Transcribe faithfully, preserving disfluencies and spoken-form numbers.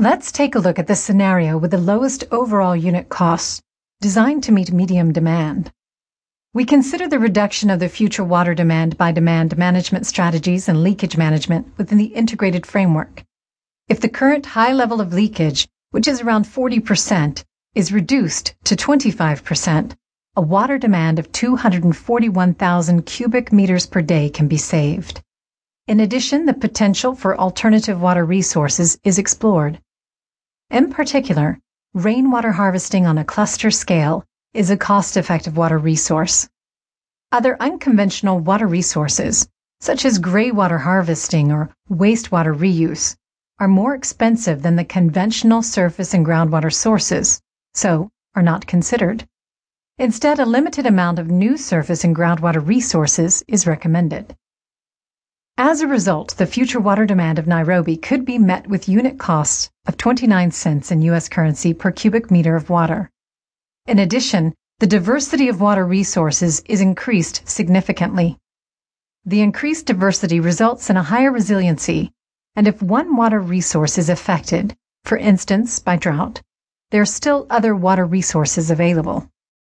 Let's take a look at the scenario with the lowest overall unit costs, designed to meet medium demand. We consider the reduction of the future water demand by demand management strategies and leakage management within the integrated framework. If the current high level of leakage, which is around forty percent, is reduced to twenty-five percent, a water demand of two hundred forty-one thousand cubic meters per day can be saved. In addition, the potential for alternative water resources is explored. In particular, rainwater harvesting on a cluster scale is a cost-effective water resource. Other unconventional water resources, such as greywater harvesting or wastewater reuse, are more expensive than the conventional surface and groundwater sources, so are not considered. Instead, a limited amount of new surface and groundwater resources is recommended. As a result, the future water demand of Nairobi could be met with unit costs of twenty-nine cents in U S currency per cubic meter of water. In addition, the diversity of water resources is increased significantly. The increased diversity results in a higher resiliency, and if one water resource is affected, for instance by drought, there are still other water resources available.